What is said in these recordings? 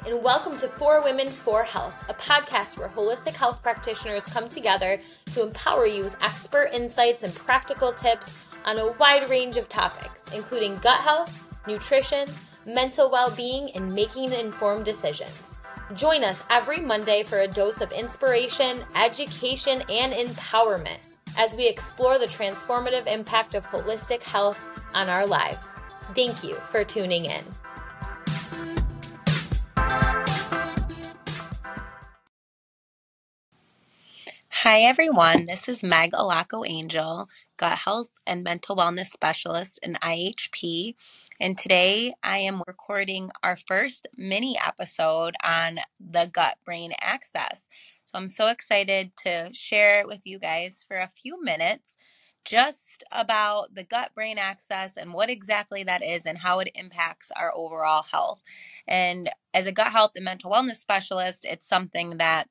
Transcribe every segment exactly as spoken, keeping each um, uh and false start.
and welcome to For Women, For Health, a podcast where holistic health practitioners come together to empower you with expert insights and practical tips on a wide range of topics, including gut health, nutrition, mental well-being, and making informed decisions. Join us every Monday for a dose of inspiration, education, and empowerment as we explore the transformative impact of holistic health on our lives. Thank you for tuning in. Hi everyone, this is Meg Alaco Angel, gut health and mental wellness specialist in I H P, and today I am recording our first mini episode on the gut-brain axis. So I'm so excited to share it with you guys for a few minutes just about the gut-brain axis and what exactly that is and how it impacts our overall health. And as a gut health and mental wellness specialist, it's something that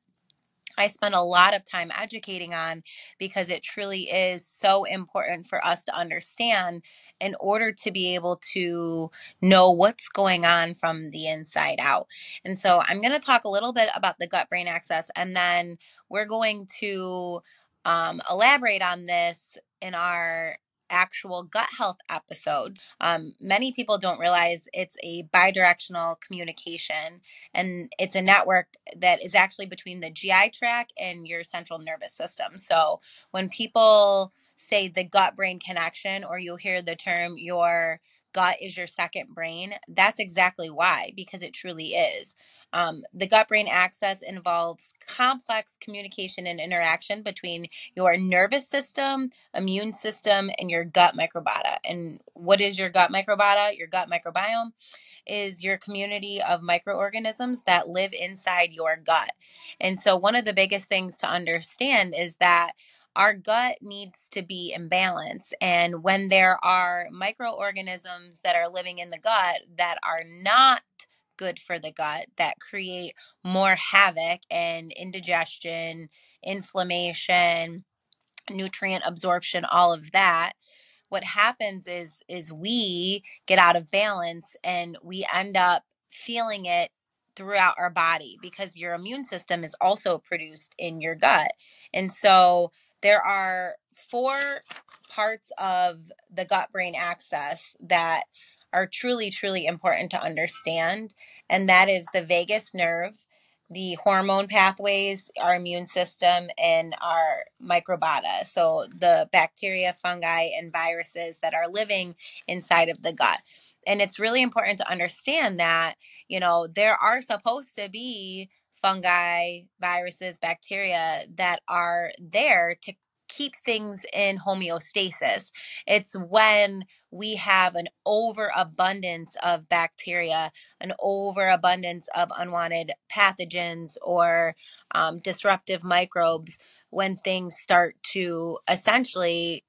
I spend a lot of time educating on because it truly is so important for us to understand in order to be able to know what's going on from the inside out. And so I'm going to talk a little bit about the gut-brain axis, and then we're going to um, elaborate on this in our actual gut health episode. Um, many people don't realize it's a bidirectional communication, and it's a network that is actually between the G I tract and your central nervous system. So when people say the gut-brain connection, or you'll hear the term your gut is your second brain, that's exactly why, because it truly is. Um, the gut-brain axis involves complex communication and interaction between your nervous system, immune system, and your gut microbiota. And what is your gut microbiota? Your gut microbiome is your community of microorganisms that live inside your gut. And so one of the biggest things to understand is that our gut needs to be in balance. And when there are microorganisms that are living in the gut that are not good for the gut, that create more havoc and indigestion, inflammation, nutrient absorption, all of that, what happens is is we get out of balance and we end up feeling it throughout our body, because your immune system is also produced in your gut. And so there are four parts of the gut-brain axis that are truly, truly important to understand. And that is the vagus nerve, the hormone pathways, our immune system, and our microbiota. So the bacteria, fungi, and viruses that are living inside of the gut. And it's really important to understand that, you know, there are supposed to be fungi, viruses, bacteria that are there to keep things in homeostasis. It's when we have an overabundance of bacteria, an overabundance of unwanted pathogens or um, disruptive microbes, when things start to essentially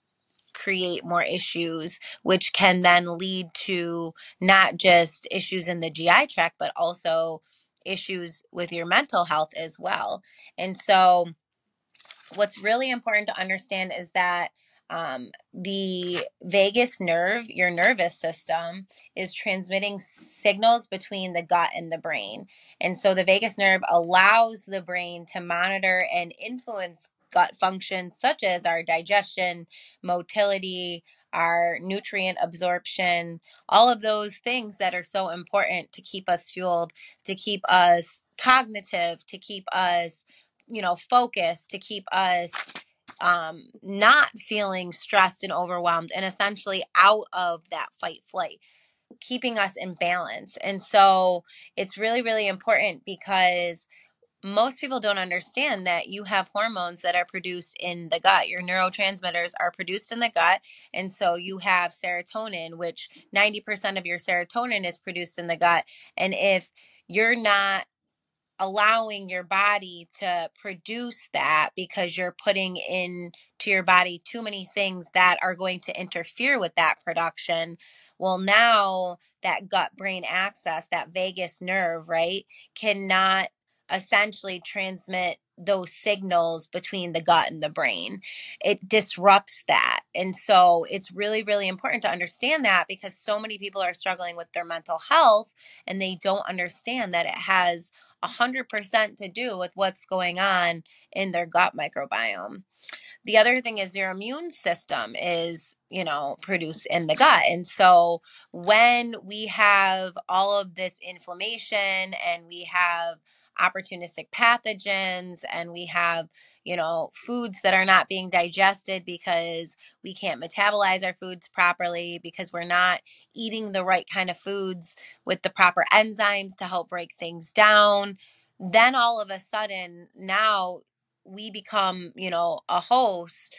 create more issues, which can then lead to not just issues in the G I tract, but also issues with your mental health as well. And so what's really important to understand is that um, the vagus nerve, your nervous system, is transmitting signals between the gut and the brain. And so the vagus nerve allows the brain to monitor and influence gut function, such as our digestion, motility, our nutrient absorption, all of those things that are so important to keep us fueled, to keep us cognitive, to keep us, you know, focused, to keep us um, not feeling stressed and overwhelmed, and essentially out of that fight flight, keeping us in balance. And so it's really, really important, because most people don't understand that you have hormones that are produced in the gut. Your neurotransmitters are produced in the gut. And so you have serotonin, which ninety percent of your serotonin is produced in the gut. And if you're not allowing your body to produce that, because you're putting in to your body too many things that are going to interfere with that production, well, now that gut brain axis, that vagus nerve, right, cannot essentially transmit those signals between the gut and the brain. It disrupts that. And so it's really, really important to understand that, because so many people are struggling with their mental health and they don't understand that it has one hundred percent to do with what's going on in their gut microbiome. The other thing is your immune system is, you know, produced in the gut. And so when we have all of this inflammation and we have opportunistic pathogens and we have, you know, foods that are not being digested because we can't metabolize our foods properly, because we're not eating the right kind of foods with the proper enzymes to help break things down, then all of a sudden now we become, you know, a host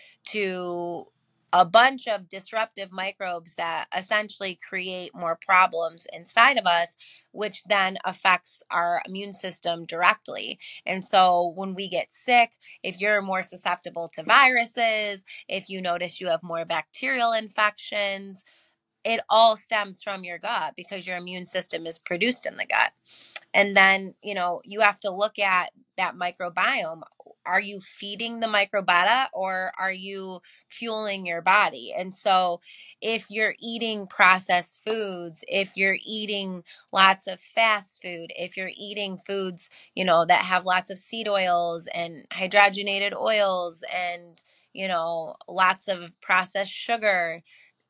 to a bunch of disruptive microbes that essentially create more problems inside of us, which then affects our immune system directly. And so when we get sick, if you're more susceptible to viruses, if you notice you have more bacterial infections, it all stems from your gut, because your immune system is produced in the gut. And then, you know, you have to look at that microbiome. Are you feeding the microbiota, or are you fueling your body? And so if you're eating processed foods, if you're eating lots of fast food, if you're eating foods, you know, that have lots of seed oils and hydrogenated oils and, you know, lots of processed sugar,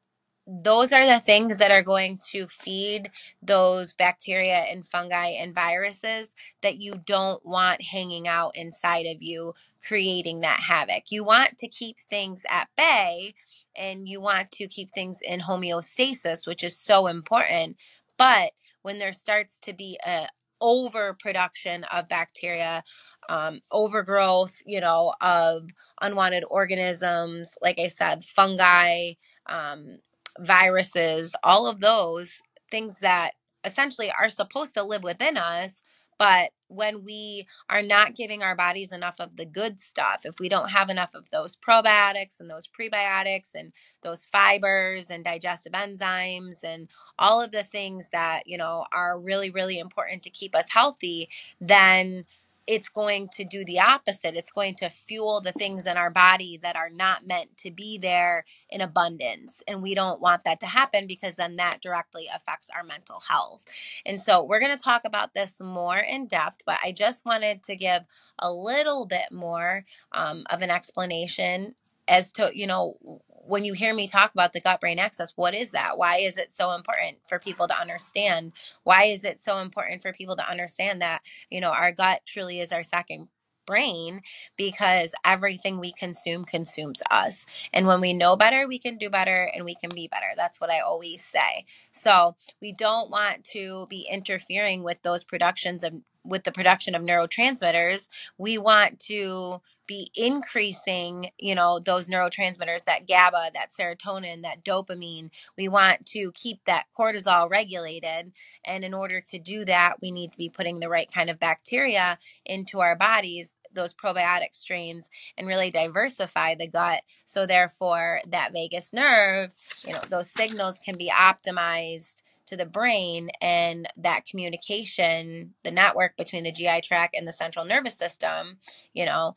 those are the things that are going to feed those bacteria and fungi and viruses that you don't want hanging out inside of you, creating that havoc. You want to keep things at bay and you want to keep things in homeostasis, which is so important. But when there starts to be a overproduction of bacteria, um, overgrowth, you know, of unwanted organisms, like I said, fungi, um, viruses, all of those things that essentially are supposed to live within us. But when we are not giving our bodies enough of the good stuff, if we don't have enough of those probiotics and those prebiotics and those fibers and digestive enzymes and all of the things that, you know, are really, really important to keep us healthy, then it's going to do the opposite. It's going to fuel the things in our body that are not meant to be there in abundance. And we don't want that to happen, because then that directly affects our mental health. And so we're going to talk about this more in depth, but I just wanted to give a little bit more um, of an explanation as to, you know, when you hear me talk about the gut-brain axis, what is that? Why is it so important for people to understand? Why is it so important for people to understand that, you know, our gut truly is our second brain, because everything we consume consumes us. And when we know better, we can do better and we can be better. That's what I always say. So we don't want to be interfering with those productions of with the production of neurotransmitters. We want to be increasing, you know, those neurotransmitters, that GABA, that serotonin, that dopamine. We want to keep that cortisol regulated. And in order to do that, we need to be putting the right kind of bacteria into our bodies, those probiotic strains, and really diversify the gut. So therefore, that vagus nerve, you know, those signals can be optimized to the brain, and that communication, the network between the G I tract and the central nervous system, you know,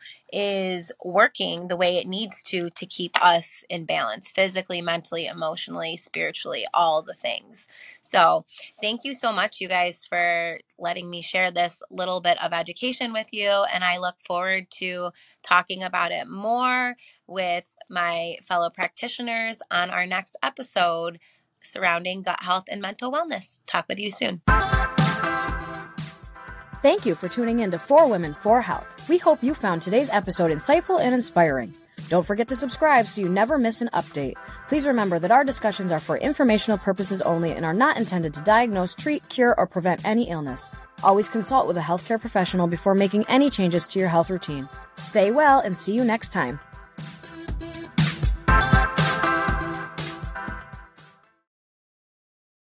is working the way it needs to to keep us in balance physically, mentally, emotionally, spiritually, all the things. So thank you so much, you guys, for letting me share this little bit of education with you. And I look forward to talking about it more with my fellow practitioners on our next episode surrounding gut health and mental wellness. Talk with you soon. Thank you for tuning in to For Women, For Health. We hope you found today's episode insightful and inspiring. Don't forget to subscribe so you never miss an update. Please remember that our discussions are for informational purposes only and are not intended to diagnose, treat, cure, or prevent any illness. Always consult with a healthcare professional before making any changes to your health routine. Stay well and see you next time.